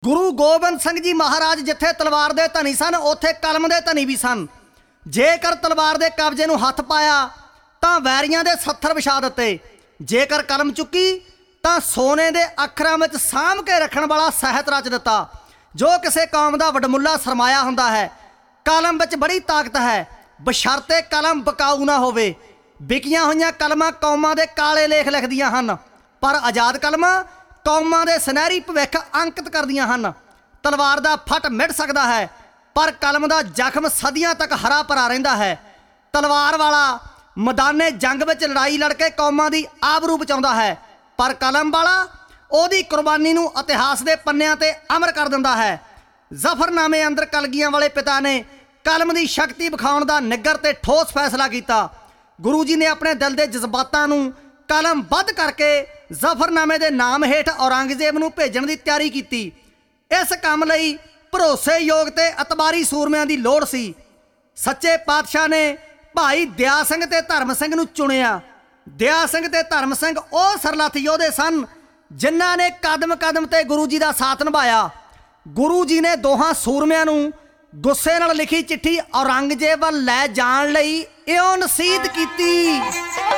गुरु गोबिंद सिंह जी महाराज जिथे तलवार दे धनी सन उत्थे कलम दे धनी भी सन। जेकर तलवार दे कब्जे नूं हथ पाया तां वैरियां दे सत्थर विछा दित्ते, जेकर कलम चुकी तां सोने दे अखरां विच साਂਭ के रखण वाला ਸਾਹਿਤ रच दिता, जो किसी कौम का वडमुला सरमाया हुंदा है। कलम विच बड़ी ताकत है, बशर्ते कलम बकाऊ ना होवे। विकियां होईयां कलमां कौमां दे काले लेख लिखदियां हन, पर आज़ाद कलमां कौमां दे सुनहरी भविख अंकित करदियां हन। तलवार दा फट मिट सकदा है, पर कलम दा जख्म सदियां तक हरा भरा रहिंदा है। तलवार वाला मैदाने जंग विच लड़ाई लड़के कौमां दी आबरू बचाउंदा है, पर कलम वाला ओदी कुर्बानी नूं इतिहास दे पन्नियां ते अमर कर दिंदा है। जफरनामे अंदर कलगियां वाले पिता ने कलम की शक्ति विखाउण दा निग्गर ते ठोस फैसला किया। गुरु जी ने अपने दिल के जज्बातां नूं कलमबद्ध करके जफरनामे के नाम हेठ औरंगजेब नूं भेजण की तैयारी की। इस काम लई भरोसेयोग ते अतबारी सूरमिਆਂ की लोड़ सी। सच्चे पातशाह ने भाई दया सिंह ते धर्म सिंह नूं चुनिया। दया सिंह ते धर्म सिंह ਉਹ सरलथ योधे सन जिन्हां ने कदम कदम ते गुरु जी का साथ निभाया। गुरु जी ने दोहां सूरमिਆਂ नूं गुस्से नाल लिखी चिट्ठी औरंगजेब वल लै जाण लई इउं नसीहत कीती।